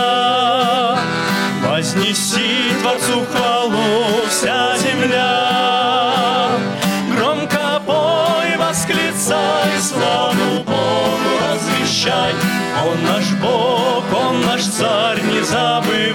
Вознеси Творцу хвалу вся земля. Громко пой, восклицай, славу Богу возвещай. Он наш Бог, Он наш Царь, не забывай.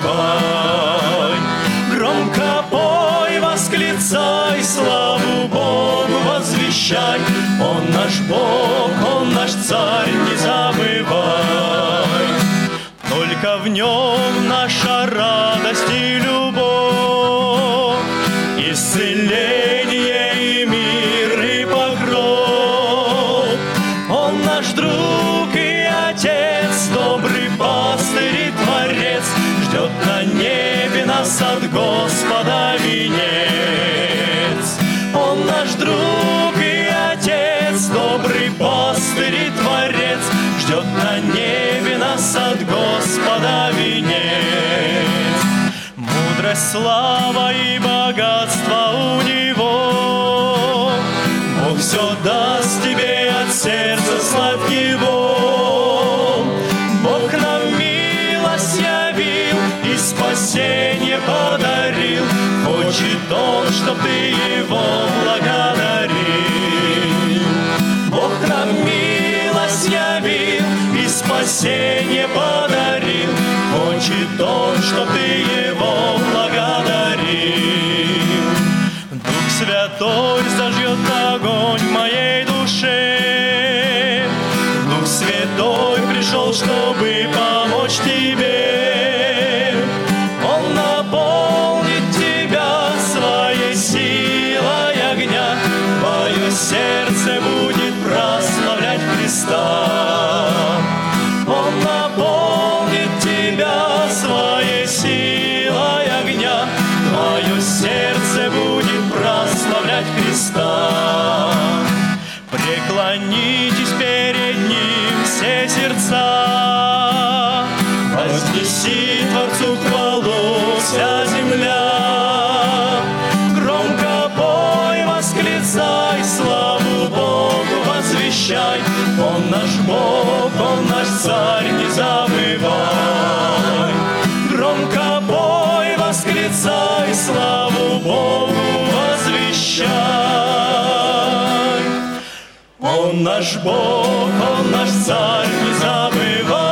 Громко пой, восклицай, славу Богу возвещай. Он наш Бог, Он наш Царь, не забывай. Только в Нем наша радость и любовь, исцеление и мир и покров. Он наш друг и Отец, добрый пастырь и Творец, ждет на небе нас от Господа венец. Он наш друг и Отец, добрый пастырь и Творец, ждет на небе нас от Господа венец. Мудрость, слава и богатство у Него. Бог все даст тебе от сердца, славь Его. Бог нам милость явил и спасение подарил. Хочет Он, чтоб ты Его благодарил. Бог нам милость явил и спасение подарил. Хочет Он, чтоб ты Его благодарил. Дух Святой зажжет огонь в моей душе. Дух Святой пришел, чтобы помочь тебе. Он наполнит тебя своей силой огня. Твое сердце будет прославлять Христа. Он наполнит тебя своей силой огня. Твое сердце будет прославлять Христа. Преклонитесь перед Ним все сердца. Вознеси Творцу хвалу вся земля. Громко пой, восклицай, славу Богу возвещай. Он наш Бог, Он наш Царь, не забывай. Громко пой, восклицай, славу Богу возвещай. Он наш Бог, Он наш Царь, не забывай.